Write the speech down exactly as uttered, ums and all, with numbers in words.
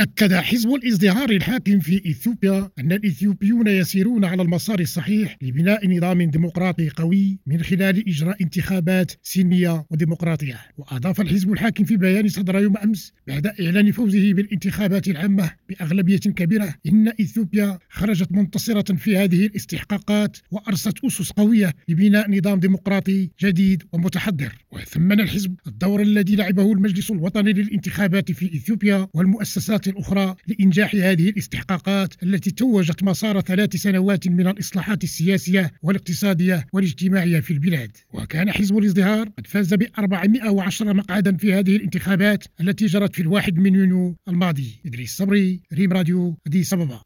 أكد حزب الازدهار الحاكم في إثيوبيا أن الإثيوبيون يسيرون على المسار الصحيح لبناء نظام ديمقراطي قوي من خلال إجراء انتخابات سلمية وديمقراطية. وأضاف الحزب الحاكم في بيان صدر يوم أمس بعد إعلان فوزه بالانتخابات العامة بأغلبية كبيرة إن إثيوبيا خرجت منتصرة في هذه الاستحقاقات وأرست أسس قوية لبناء نظام ديمقراطي جديد ومتحضر. وثمن الحزب الدور الذي لعبه المجلس الوطني للانتخابات في إثيوبيا والمؤسسات الأخرى لإنجاح هذه الاستحقاقات التي توجت مسار ثلاث سنوات من الإصلاحات السياسية والاقتصادية والاجتماعية في البلاد. وكان حزب الازدهار قد فاز ب أربعمائة وعشرة مقعدا في هذه الانتخابات التي جرت في الواحد من يونيو الماضي. إدريس صبري، ريم راديو، أديس أبابا.